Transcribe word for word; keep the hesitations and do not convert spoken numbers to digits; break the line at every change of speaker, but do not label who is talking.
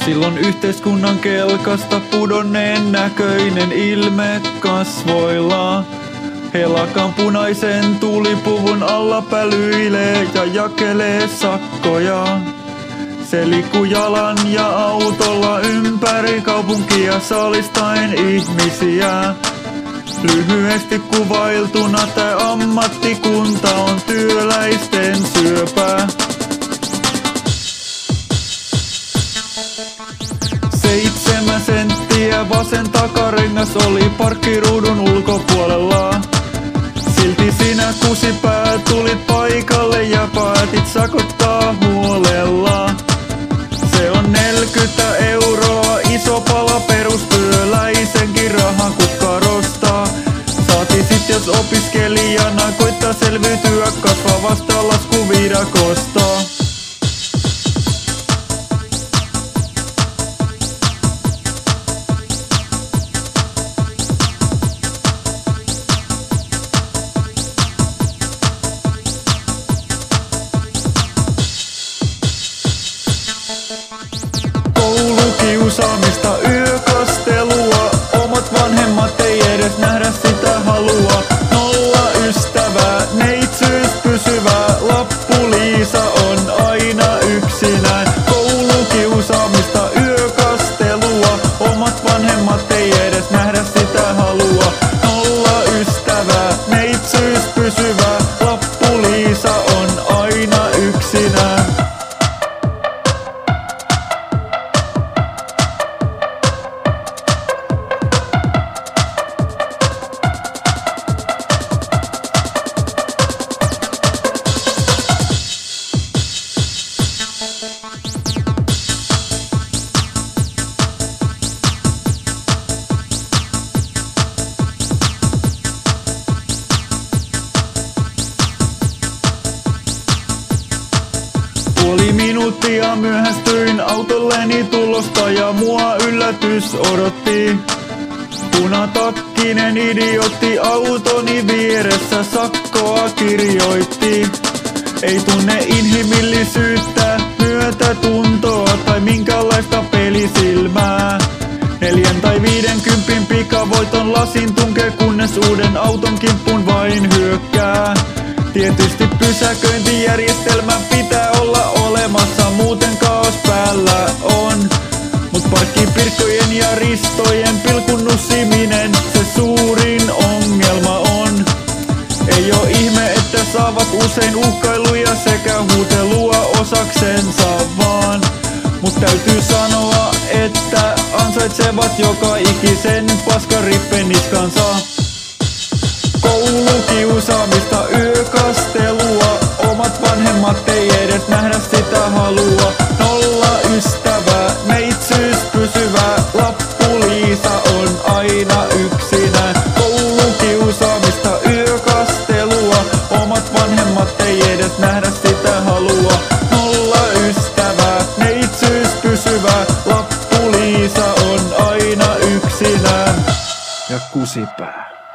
Silloin yhteiskunnan kelkasta pudonneen näköinen ilme kasvoilla. Helakan punaisen tulipuvun alla pälyilee ja jakelee sakkoja. Se liikkuu jalan ja autolla ympäri kaupunkia saalistain ihmisiä. Lyhyesti kuvailtuna tää ammattikunta on työläisten syöpä. Seitsemän senttiä vasen takarengas oli parkkiruudun ulkopuolella. Silti sinä kusipää tulit paikalle ja päätit sakottaa huolella. Se on neljäkymmentä euroa, iso pala perustyöläisenkin rahan kukkarosta. Saati sit jos opiskelijana koittaa selviytyä kasvavasta laskuviidakosta. Koulukiusaamista, yökastelua, omat vanhemmat ei edes nähdä sitä halua. Nolla ystävää, neitsyys pysyvää, lappu-Liisa on aina yksinään. Koulukiusaamista, yökastelua, omat vanhemmat ei edes nähdä sitä halua. Nolla ystävää, neitsyys pysyvää, lappu-Liisa on aina yksinään. Puoli minuuttia myöhästyin autolleni tulosta ja mua yllätys odotti. Punatakkinen idiootti autoni vieressä sakkoa kirjoitti. Ei tunne inhimillisyyttä, myötätuntoa tai minkäänlaista pelisilmää. Neljän tai viidenkympin pikavoiton lasin tunkee, kunnes uuden auton kimppuun vain hyökkää. Tietysti pysäköintijärjestelmä pitää olla olemassa, muuten kaos päällä on. Mut parkkipirkkojen ja ristojen pilkun nussiminen se suurin ongelma on. Ei oo ihme, että saavat usein uhkailuja sekä huutelua osaksensa vaan. Mut täytyy sanoa, että ansaitsevat joka ikisen paskarippen niskansa. Koulukiusaamista, yökastelua, omat vanhemmat ei edes nähdä sitä halua. Nolla ystävää, neitsyys pysyvää, lappu-Liisa on aina yksinään. Koulukiusaamista, yökastelua, omat vanhemmat ei edes nähdä sitä halua. Nolla ystävää, neitsyys pysyvää, lappu-Liisa on aina yksinään. Ja kusipää.